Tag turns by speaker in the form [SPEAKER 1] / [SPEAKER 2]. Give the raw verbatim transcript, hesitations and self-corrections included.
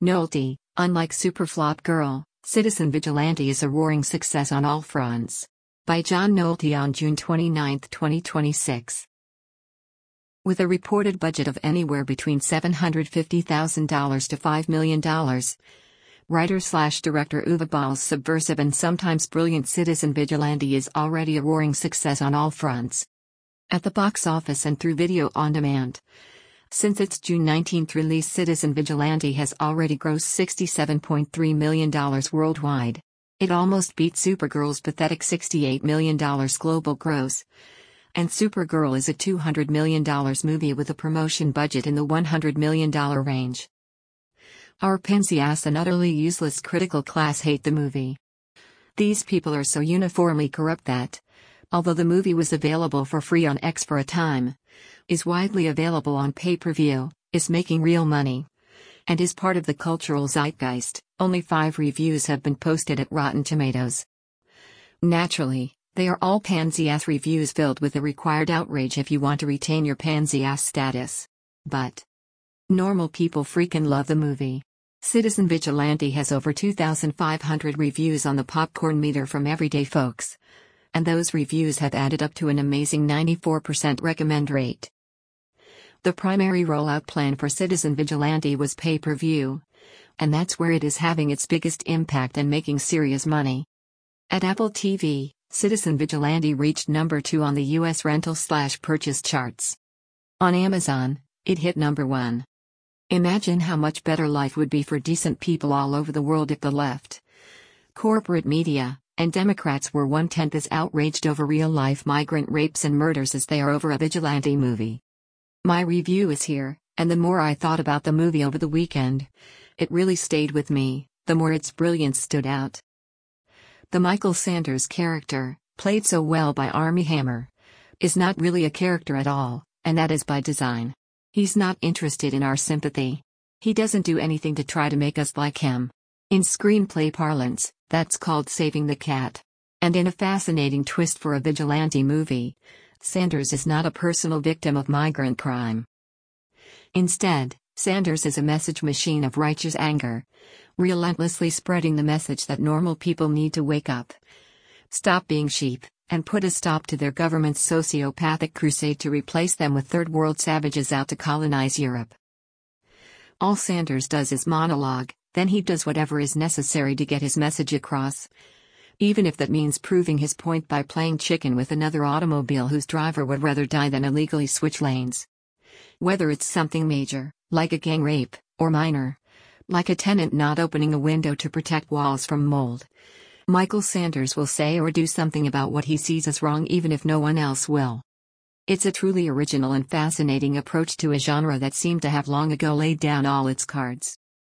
[SPEAKER 1] Nolte, unlike Superflop Girl, Citizen Vigilante is a roaring success on all fronts. By John Nolte on June twenty-ninth, twenty twenty-six. With a reported budget of anywhere between seven hundred fifty thousand dollars to five million dollars, writer-slash-director Uwe Boll's subversive and sometimes brilliant Citizen Vigilante is already a roaring success on all fronts. At the box office and through video on demand. Since its June nineteenth release, Citizen Vigilante has already grossed sixty-seven point three million dollars worldwide. It almost beat Supergirl's pathetic sixty-eight million dollars global gross. And Supergirl is a two hundred million dollars movie with a promotion budget in the one hundred million dollars range. Our pansy-ass and utterly useless critical class hate the movie. These people are so uniformly corrupt that, although the movie was available for free on X for a time, is widely available on pay-per-view, is making real money, and is part of the cultural zeitgeist, only five reviews have been posted at Rotten Tomatoes. Naturally, they are all pansy-ass reviews filled with the required outrage if you want to retain your pansy-ass status. But normal people freaking love the movie. Citizen Vigilante has over two thousand five hundred reviews on the popcorn meter from everyday folks. And those reviews have added up to an amazing ninety-four percent recommend rate. The primary rollout plan for Citizen Vigilante was pay-per-view. And that's where it is having its biggest impact and making serious money. At Apple T V, Citizen Vigilante reached number two on the U S rental-slash-purchase charts. On Amazon, it hit number one. Imagine how much better life would be for decent people all over the world if the left, corporate media, and Democrats were one-tenth as outraged over real-life migrant rapes and murders as they are over a vigilante movie. My review is here, and the more I thought about the movie over the weekend, it really stayed with me, the more its brilliance stood out. The Michael Sanders character, played so well by Armie Hammer, is not really a character at all, and that is by design. He's not interested in our sympathy. He doesn't do anything to try to make us like him. In screenplay parlance, that's called saving the cat. And in a fascinating twist for a vigilante movie, Sanders is not a personal victim of migrant crime. Instead, Sanders is a message machine of righteous anger, relentlessly spreading the message that normal people need to wake up, stop being sheep, and put a stop to their government's sociopathic crusade to replace them with third-world savages out to colonize Europe. All Sanders does is monologue, then he does whatever is necessary to get his message across, even if that means proving his point by playing chicken with another automobile whose driver would rather die than illegally switch lanes. Whether it's something major, like a gang rape, or minor, like a tenant not opening a window to protect walls from mold, Michael Sanders will say or do something about what he sees as wrong even if no one else will. It's a truly original and fascinating approach to a genre that seemed to have long ago laid down all its cards.